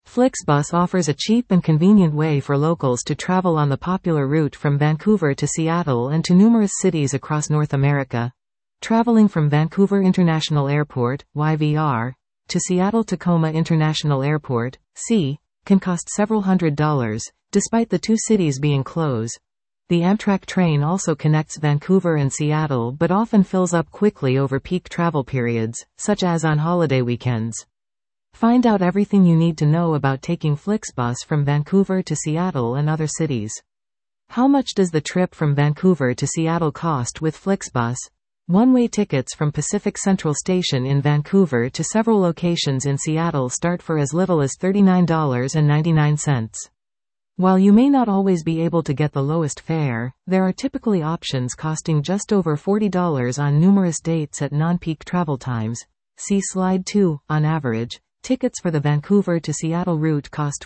Flixbus offers a cheap and convenient way for locals to travel on the popular route from Vancouver to Seattle and to numerous cities across North America. Traveling from Vancouver International Airport, YVR, to Seattle-Tacoma International Airport, SE, can cost several $100s, despite the two cities being close. The Amtrak train also connects Vancouver and Seattle but often fills up quickly over peak travel periods, such as on holiday weekends. Find out everything you need to know about taking Flixbus from Vancouver to Seattle and other cities. How much does the trip from Vancouver to Seattle cost with Flixbus? One-way tickets from Pacific Central Station in Vancouver to several locations in Seattle start for as little as $39.99. While you may not always be able to get the lowest fare, there are typically options costing just over $40 on numerous dates at non-peak travel times. See Slide 2. On average, tickets for the Vancouver to Seattle route cost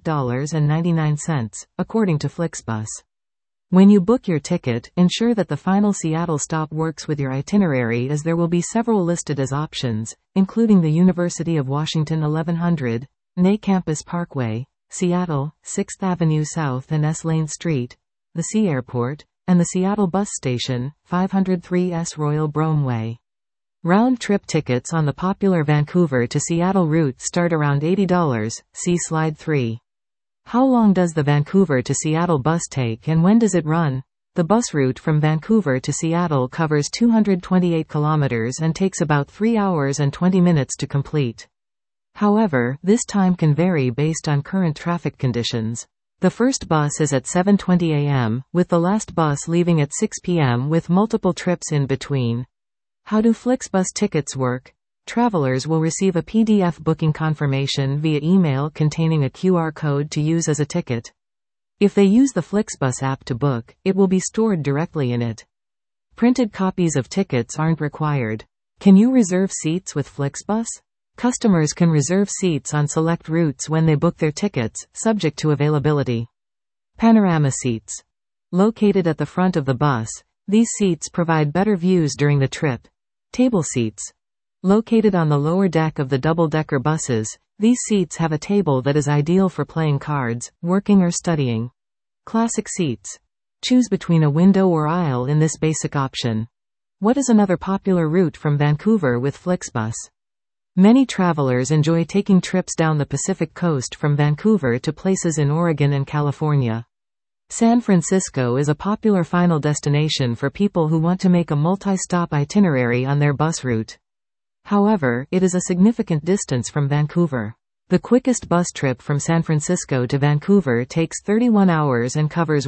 $48.99, according to Flixbus. When you book your ticket, ensure that the final Seattle stop works with your itinerary, as there will be several listed as options, including the University of Washington 1100, NA Campus Parkway, Seattle, 6th Avenue South and S Lane Street, the SE Airport, and the Seattle Bus Station, 503 S Royal Bromway. Round-trip tickets on the popular Vancouver to Seattle route start around $80. See Slide 3. How long does the Vancouver to Seattle bus take and when does it run? The bus route from Vancouver to Seattle covers 228 kilometers and takes about 3 hours and 20 minutes to complete. However, this time can vary based on current traffic conditions. The first bus is at 7:20 a.m., with the last bus leaving at 6 p.m. with multiple trips in between. How do Flixbus tickets work? Travelers will receive a PDF booking confirmation via email containing a QR code to use as a ticket. If they use the Flixbus app to book, it will be stored directly in it. Printed copies of tickets aren't required. Can you reserve seats with Flixbus? Customers can reserve seats on select routes when they book their tickets, subject to availability. Panorama seats. Located at the front of the bus, these seats provide better views during the trip. Table seats. Located on the lower deck of the double-decker buses, these seats have a table that is ideal for playing cards, working or studying. Classic seats. Choose between a window or aisle in this basic option. What is another popular route from Vancouver with Flixbus? Many travelers enjoy taking trips down the Pacific Coast from Vancouver to places in Oregon and California. San Francisco is a popular final destination for people who want to make a multi-stop itinerary on their bus route. However, it is a significant distance from Vancouver. The quickest bus trip from San Francisco to Vancouver takes 31 hours and covers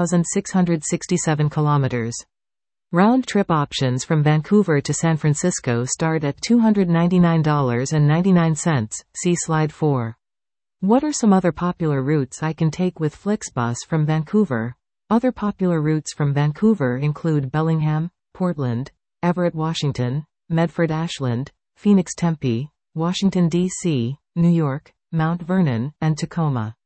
1,667 kilometers. Round-trip options from Vancouver to San Francisco start at $299.99. See Slide 4. What are some other popular routes I can take with Flixbus from Vancouver? Other popular routes from Vancouver include Bellingham, Portland, Everett, Washington, Medford, Ashland, Phoenix, Tempe, Washington, D.C., New York, Mount Vernon, and Tacoma.